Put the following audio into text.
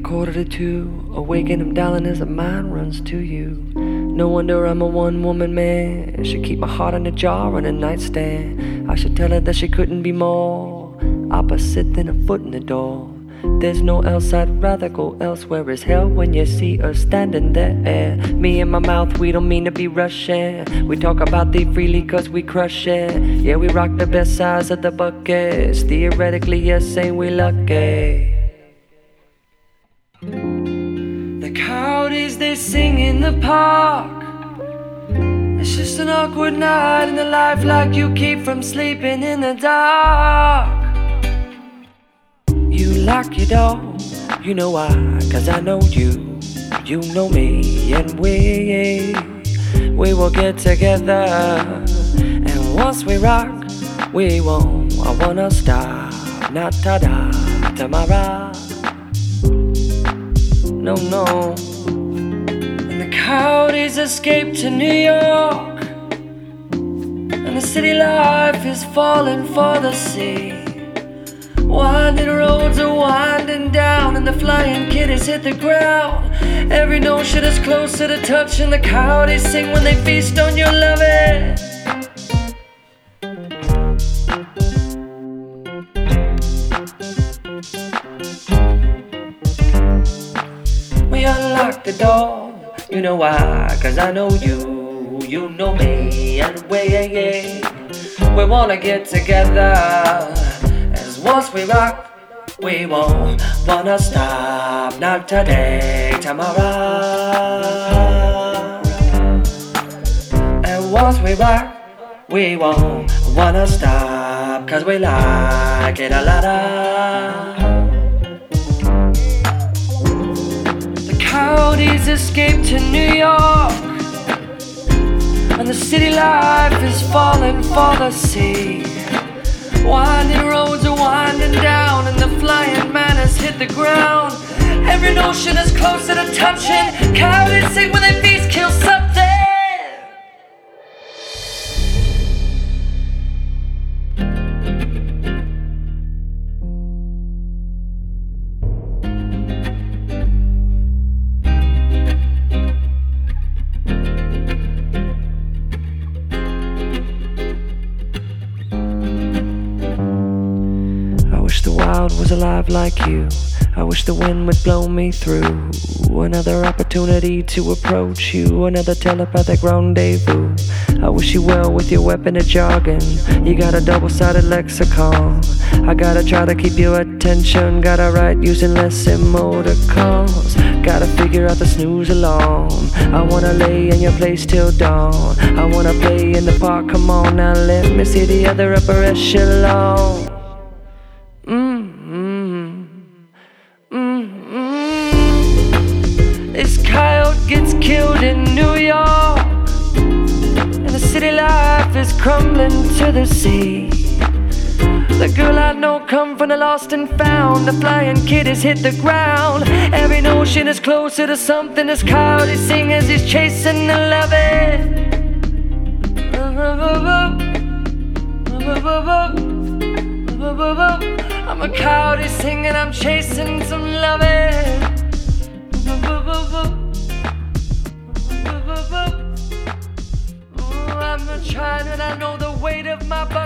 1:45, awaken him, darling, as the mind runs to you. No wonder I'm a one-woman man. Should keep my heart in a jar on a nightstand. I should tell her that she couldn't be more opposite than a foot in the door. There's no else, I'd rather go elsewhere. Is hell when you see her standing there. Me and my mouth, we don't mean to be rushing. We talk about thee freely cause we crush it. Yeah, we rock the best size of the buckets. Theoretically, yes, ain't we lucky? The coyotes, they sing in the park. It's just an awkward night in the life, like you keep from sleeping in the dark. You lock your door, you know why, cause I know you, you know me, and we will get together. And once we rock, we won't wanna stop, not ta-da, tomorrow. No, no. And the coyotes escaped to New York, and the city life is falling for the sea. Winding roads are winding down, and the flying kiddies hit the ground. Every notion is closer to touch, and the coyotes sing when they feast on your loving. We unlock the door, you know why, cause I know you, you know me, and we wanna get together. As once we rock, we won't wanna stop, not today, tomorrow. And once we rock, we won't wanna stop, cause we like it a lot. Coyotes escaped to New York, and the city life is falling for the sea. Winding roads are winding down, and the flying man has hit the ground. Every notion is closer to touching. Coyotes sing when they feast, kill something. I wish the wild was alive like you. I wish the wind would blow me through. Another opportunity to approach you, another telepathic rendezvous. I wish you well with your weapon of jargon. You got a double-sided lexicon. I gotta try to keep your attention. Gotta write using less emoticons. Gotta figure out the snooze alarm. I wanna lay in your place till dawn. I wanna play in the park, come on now, let me see the other upper echelon. This coyote gets killed in New York, and the city life is crumbling to the sea. The girl I know come from the lost and found. The flying kiddies hit the ground. Every notion is closer to something. This coyote sing as he's chasing the loving. I'm a coyote singing, I'm chasing some loving. I'm not trying, and I know the weight of my body.